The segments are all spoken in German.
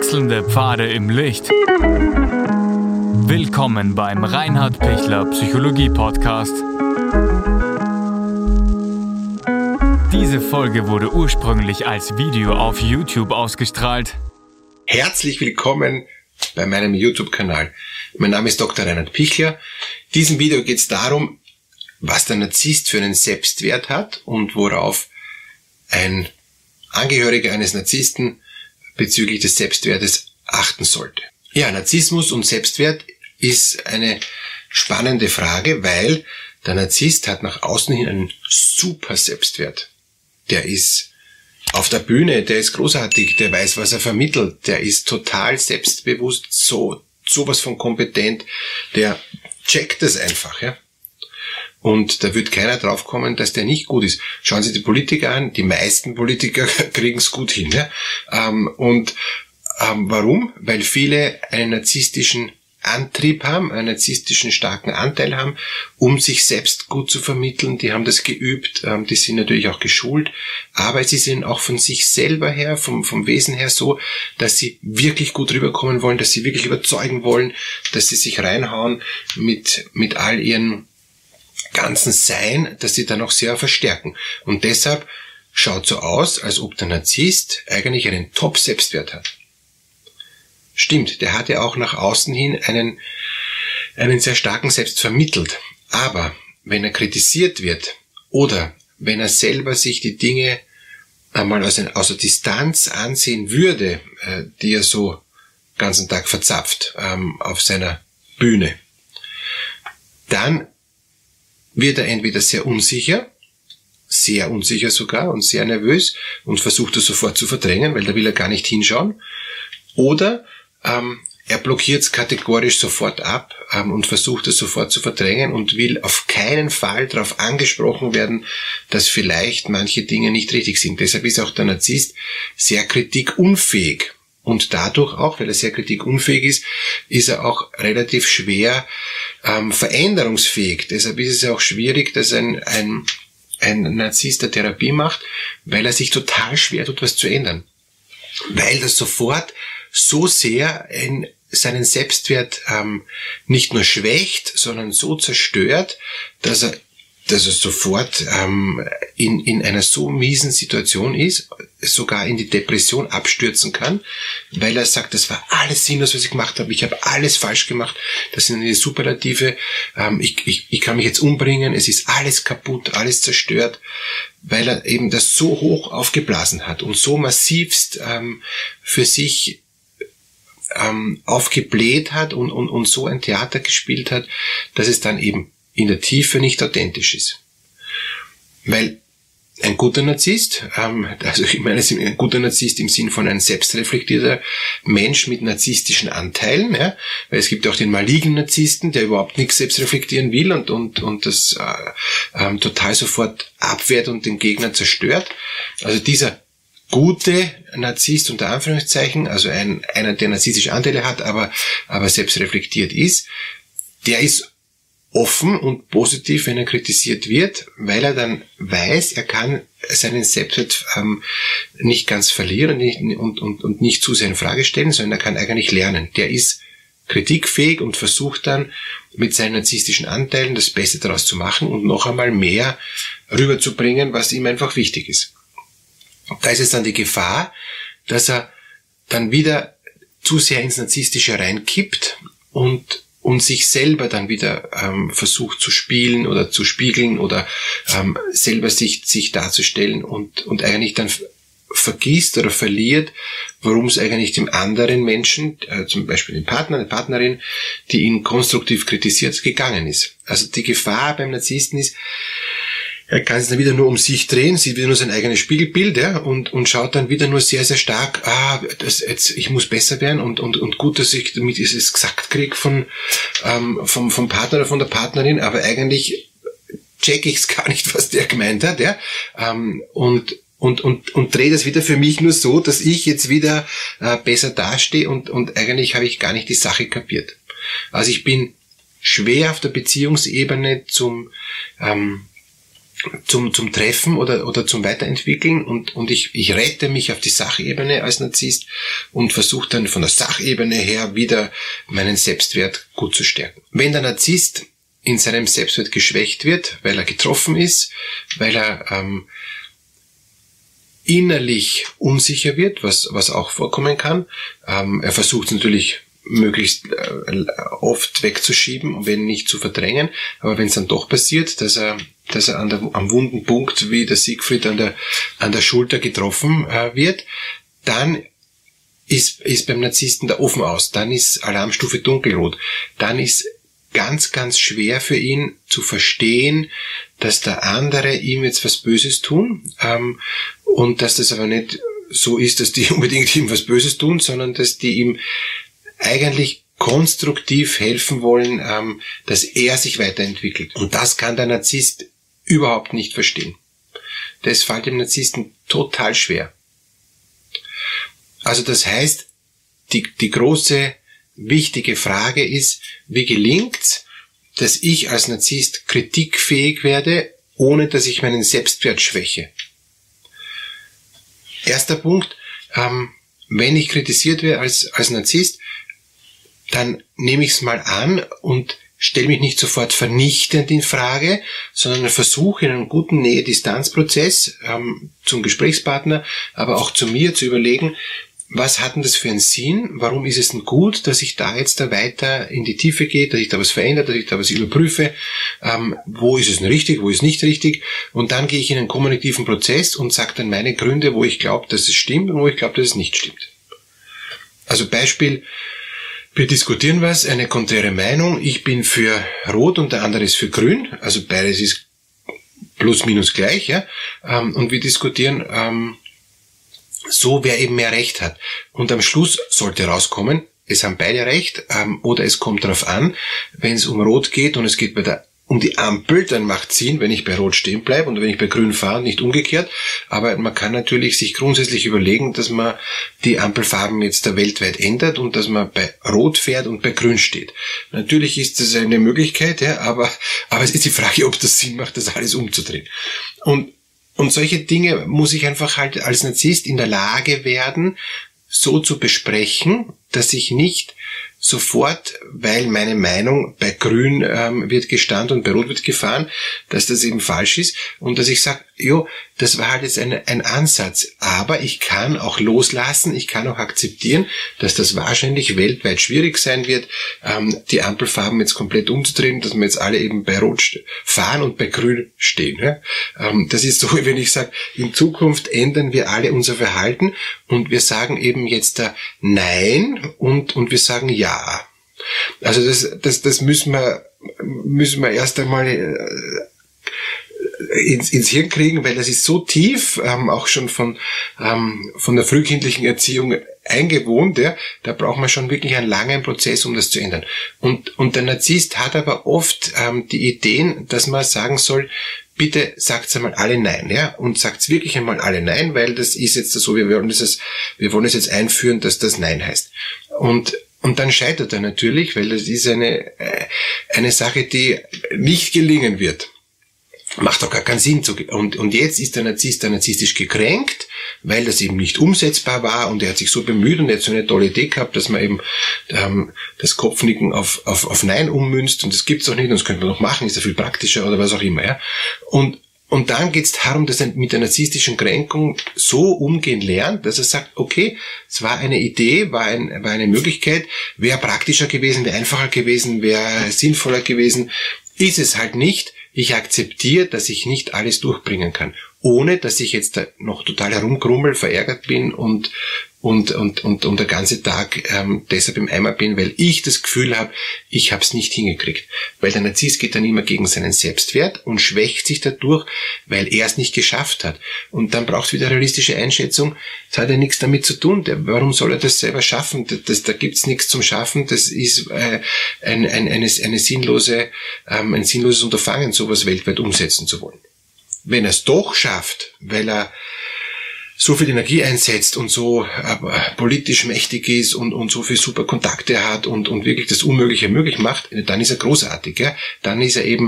Wechselnde Pfade im Licht. Willkommen beim Reinhard Pichler Psychologie Podcast. Diese Folge wurde ursprünglich als Video auf YouTube ausgestrahlt. Herzlich willkommen bei meinem YouTube-Kanal. Mein Name ist Dr. Reinhard Pichler. In diesem Video geht es darum, was der Narzisst für einen Selbstwert hat und worauf ein Angehöriger eines Narzissten bezüglich des Selbstwertes achten sollte. Ja, Narzissmus und Selbstwert ist eine spannende Frage, weil der Narzisst hat nach außen hin einen super Selbstwert. Der ist auf der Bühne, der ist großartig, der weiß, was er vermittelt, der ist total selbstbewusst, sowas von kompetent, der checkt es einfach, ja. Und da wird keiner draufkommen, dass der nicht gut ist. Schauen Sie die Politiker an, die meisten Politiker kriegen es gut hin. Ja? Warum? Weil viele einen narzisstischen Antrieb haben, einen narzisstischen starken Anteil haben, um sich selbst gut zu vermitteln. Die haben das geübt, die sind natürlich auch geschult, aber sie sind auch von sich selber her, vom Wesen her so, dass sie wirklich gut rüberkommen wollen, dass sie wirklich überzeugen wollen, dass sie sich reinhauen mit all ihren ganzen Sein, dass sie dann auch sehr verstärken. Und deshalb schaut so aus, als ob der Narzisst eigentlich einen Top-Selbstwert hat. Stimmt, der hat ja auch nach außen hin einen sehr starken Selbst vermittelt. Aber wenn er kritisiert wird oder wenn er selber sich die Dinge einmal aus der Distanz ansehen würde, die er so den ganzen Tag verzapft auf seiner Bühne, dann wird er entweder sehr unsicher sogar und sehr nervös und versucht es sofort zu verdrängen, weil da will er gar nicht hinschauen, oder er blockiert es kategorisch sofort ab und versucht es sofort zu verdrängen und will auf keinen Fall darauf angesprochen werden, dass vielleicht manche Dinge nicht richtig sind. Deshalb ist auch der Narzisst sehr kritikunfähig. Und dadurch auch, weil er sehr kritikunfähig ist er auch relativ schwer veränderungsfähig. Deshalb ist es auch schwierig, dass ein Narzisst eine Therapie macht, weil er sich total schwer tut, was zu ändern. Weil das sofort so sehr seinen Selbstwert nicht nur schwächt, sondern so zerstört, dass er sofort in einer so miesen Situation ist, sogar in die Depression abstürzen kann, weil er sagt, das war alles sinnlos, was ich gemacht habe, ich habe alles falsch gemacht, das sind die Superlative, ich kann mich jetzt umbringen, es ist alles kaputt, alles zerstört, weil er eben das so hoch aufgeblasen hat und so massivst für sich aufgebläht hat und so ein Theater gespielt hat, dass es dann eben in der Tiefe nicht authentisch ist. Weil ein guter Narzisst, also ich meine ein guter Narzisst im Sinn von ein selbstreflektierter Mensch mit narzisstischen Anteilen, ja, weil es gibt auch den malignen Narzissten, der überhaupt nichts selbst reflektieren will und das total sofort abwehrt und den Gegner zerstört. Also dieser gute Narzisst unter Anführungszeichen, also einer, der narzisstische Anteile hat, aber selbst reflektiert ist, der ist offen und positiv, wenn er kritisiert wird, weil er dann weiß, er kann seinen Selbstwert nicht ganz verlieren und nicht zu sehr in Frage stellen, sondern er kann eigentlich lernen. Der ist kritikfähig und versucht dann mit seinen narzisstischen Anteilen das Beste daraus zu machen und noch einmal mehr rüberzubringen, was ihm einfach wichtig ist. Da ist es dann die Gefahr, dass er dann wieder zu sehr ins Narzisstische reinkippt und sich selber dann wieder versucht zu spielen oder zu spiegeln oder selber sich darzustellen und eigentlich dann vergisst oder verliert, worum es eigentlich dem anderen Menschen, zum Beispiel dem Partner, der Partnerin, die ihn konstruktiv kritisiert, gegangen ist. Also die Gefahr beim Narzissten ist, er kann es dann wieder nur um sich drehen, sieht wieder nur sein eigenes Spiegelbild, ja, und schaut dann wieder nur sehr, sehr stark, ich muss besser werden und gut, dass ich damit es gesagt kriege vom Partner oder von der Partnerin, aber eigentlich check ich es gar nicht, was der gemeint hat, ja, und drehe das wieder für mich nur so, dass ich jetzt wieder besser dastehe und eigentlich habe ich gar nicht die Sache kapiert. Also ich bin schwer auf der Beziehungsebene zum zum Treffen oder zum Weiterentwickeln und ich rette mich auf die Sachebene als Narzisst und versuche dann von der Sachebene her wieder meinen Selbstwert gut zu stärken. Wenn der Narzisst in seinem Selbstwert geschwächt wird, weil er getroffen ist, weil er innerlich unsicher wird, was auch vorkommen kann, er versucht natürlich möglichst oft wegzuschieben und wenn nicht zu verdrängen, aber wenn es dann doch passiert, dass er am wunden Punkt wie der Siegfried an der Schulter getroffen wird, dann ist beim Narzissten der Ofen aus, dann ist Alarmstufe dunkelrot, dann ist ganz, ganz schwer für ihn zu verstehen, dass der andere ihm jetzt was Böses tun und dass das aber nicht so ist, dass die unbedingt ihm was Böses tun, sondern dass die ihm eigentlich konstruktiv helfen wollen, dass er sich weiterentwickelt. Und das kann der Narzisst überhaupt nicht verstehen. Das fällt dem Narzissten total schwer. Also das heißt, die große, wichtige Frage ist, wie gelingt's, dass ich als Narzisst kritikfähig werde, ohne dass ich meinen Selbstwert schwäche? Erster Punkt, wenn ich kritisiert werde als Narzisst, dann nehme ich es mal an und stelle mich nicht sofort vernichtend in Frage, sondern versuche in einem guten Nähe-Distanz-Prozess zum Gesprächspartner, aber auch zu mir zu überlegen, was hat denn das für einen Sinn? Warum ist es denn gut, dass ich da jetzt weiter in die Tiefe gehe, dass ich da was verändere, dass ich da was überprüfe? Wo ist es denn richtig, wo ist es nicht richtig? Und dann gehe ich in einen kommunikativen Prozess und sage dann meine Gründe, wo ich glaube, dass es stimmt und wo ich glaube, dass es nicht stimmt. Also Beispiel, wir diskutieren was, eine konträre Meinung. Ich bin für Rot und der andere ist für Grün. Also beides ist plus minus gleich, ja. Und wir diskutieren so, wer eben mehr Recht hat. Und am Schluss sollte rauskommen, es haben beide Recht, oder es kommt darauf an, wenn es um Rot geht und es geht um die Ampel, dann macht es Sinn, wenn ich bei Rot stehen bleibe und wenn ich bei Grün fahre, nicht umgekehrt. Aber man kann natürlich sich grundsätzlich überlegen, dass man die Ampelfarben jetzt da weltweit ändert und dass man bei Rot fährt und bei Grün steht. Natürlich ist das eine Möglichkeit, ja, aber es ist die Frage, ob das Sinn macht, das alles umzudrehen. Und solche Dinge muss ich einfach halt als Narzisst in der Lage werden, so zu besprechen, dass ich nicht sofort, weil meine Meinung bei Grün wird gestanden und bei Rot wird gefahren, dass das eben falsch ist und dass ich sage, das war halt jetzt ein Ansatz, aber ich kann auch loslassen, ich kann auch akzeptieren, dass das wahrscheinlich weltweit schwierig sein wird, die Ampelfarben jetzt komplett umzudrehen, dass wir jetzt alle eben bei Rot fahren und bei Grün stehen. Ja? Das ist so, wenn ich sage, in Zukunft ändern wir alle unser Verhalten und wir sagen eben jetzt Nein und wir sagen Ja. Also das müssen wir erst einmal ins Hirn kriegen, weil das ist so tief, auch schon von der frühkindlichen Erziehung eingewohnt, ja, da braucht man schon wirklich einen langen Prozess, um das zu ändern. Und der Narzisst hat aber oft die Ideen, dass man sagen soll, bitte sagt's einmal alle Nein, ja, und sagt's wirklich einmal alle Nein, weil das ist jetzt so, wir wollen es jetzt einführen, dass das Nein heißt. Und dann scheitert er natürlich, weil das ist eine Sache, die nicht gelingen wird. Macht doch gar keinen Sinn. Und jetzt ist der Narzisst narzisstisch gekränkt, weil das eben nicht umsetzbar war und er hat sich so bemüht und er hat so eine tolle Idee gehabt, dass man eben das Kopfnicken auf Nein ummünzt und das gibt's doch nicht und das könnte man doch machen, ist ja viel praktischer oder was auch immer. Ja. Und dann geht's darum, dass er mit der narzisstischen Kränkung so umgehen lernt, dass er sagt, okay, es war eine Idee, war eine Möglichkeit, wäre praktischer gewesen, wäre einfacher gewesen, wäre sinnvoller gewesen, ist es halt nicht. Ich akzeptiere, dass ich nicht alles durchbringen kann, ohne dass ich jetzt da noch total herumkrummel, verärgert bin und der ganze Tag deshalb im Eimer bin, weil ich das Gefühl habe, ich habe es nicht hingekriegt. Weil der Narzisst geht dann immer gegen seinen Selbstwert und schwächt sich dadurch, weil er es nicht geschafft hat. Und dann braucht es wieder realistische Einschätzung, das hat ja nichts damit zu tun. Warum soll er das selber schaffen? Da gibt's nichts zum Schaffen, das ist ein sinnloses Unterfangen, sowas weltweit umsetzen zu wollen. Wenn er es doch schafft, weil er so viel Energie einsetzt und so politisch mächtig ist und so viel super Kontakte hat und wirklich das Unmögliche möglich macht, dann ist er großartig. Ja? Dann ist er eben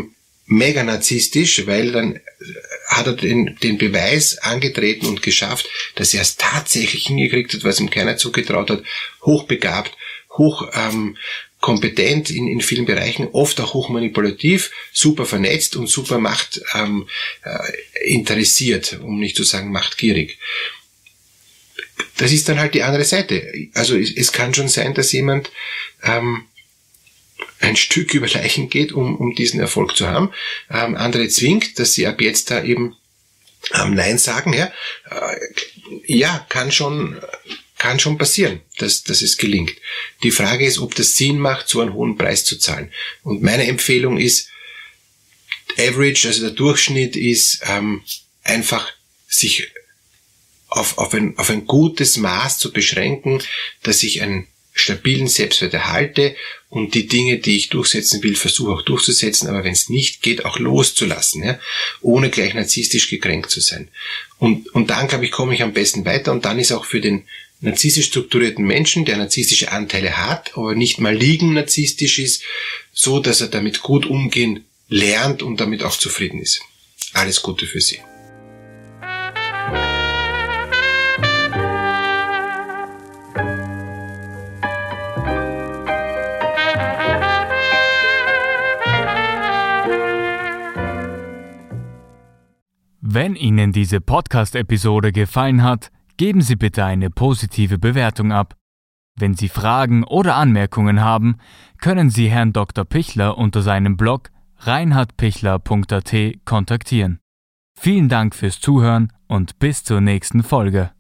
mega narzisstisch, weil dann hat er den Beweis angetreten und geschafft, dass er es tatsächlich hingekriegt hat, was ihm keiner zugetraut hat, hochbegabt, kompetent in vielen Bereichen, oft auch hochmanipulativ, super vernetzt und super Macht interessiert, um nicht zu sagen machtgierig. Das ist dann halt die andere Seite. Also es kann schon sein, dass jemand ein Stück über Leichen geht, um diesen Erfolg zu haben. Andere zwingt, dass sie ab jetzt da eben Nein sagen. Ja, kann schon passieren, dass es gelingt. Die Frage ist, ob das Sinn macht, so einen hohen Preis zu zahlen. Und meine Empfehlung ist, Average, also der Durchschnitt ist einfach sich auf ein gutes Maß zu beschränken, dass ich einen stabilen Selbstwert erhalte und die Dinge, die ich durchsetzen will, versuche auch durchzusetzen, aber wenn es nicht geht, auch loszulassen, ja, ohne gleich narzisstisch gekränkt zu sein. Und dann, glaube ich, komme ich am besten weiter und dann ist auch für den narzisstisch strukturierten Menschen, der narzisstische Anteile hat, aber nicht malign narzisstisch ist, so, dass er damit gut umgehen lernt und damit auch zufrieden ist. Alles Gute für Sie. Wenn Ihnen diese Podcast-Episode gefallen hat, geben Sie bitte eine positive Bewertung ab. Wenn Sie Fragen oder Anmerkungen haben, können Sie Herrn Dr. Pichler unter seinem Blog reinhardpichler.at kontaktieren. Vielen Dank fürs Zuhören und bis zur nächsten Folge.